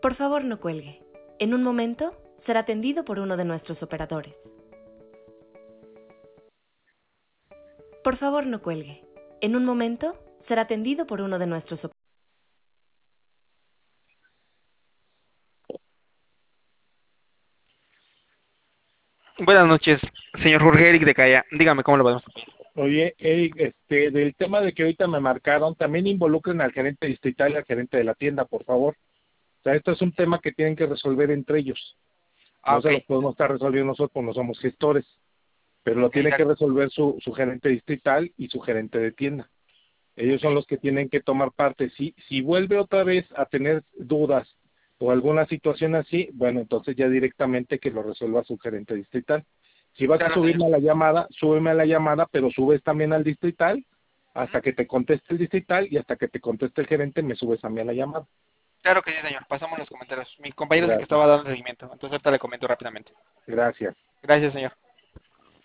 Por favor, no cuelgue. En un momento será atendido por uno de nuestros operadores. Por favor, no cuelgue. En un momento será atendido por uno de nuestros operadores. Buenas noches, señor Jorge Eric de Calla. Dígame cómo lo podemos apoyar. Oye, Eric, del tema de que ahorita me marcaron, también involucren al gerente distrital y al gerente de la tienda, por favor. O sea, esto es un tema que tienen que resolver entre ellos. No Ok. se lo podemos estar resolviendo nosotros, no somos gestores, pero lo Ok, tiene que resolver su gerente distrital y su gerente de tienda. Ellos son los que tienen que tomar parte. Si vuelve otra vez a tener dudas o alguna situación así, bueno, entonces ya directamente que lo resuelva su gerente distrital. Si vas a claro, señor. subirme a la llamada, súbeme a la llamada, pero subes también al distrital, hasta que te conteste el distrital y hasta que te conteste el gerente, me subes a mí a la llamada. Claro que sí, señor. Pasamos los comentarios. Mi compañero es el que Gracias. estaba dando seguimiento, entonces ahorita le comento rápidamente. Gracias. Gracias, señor.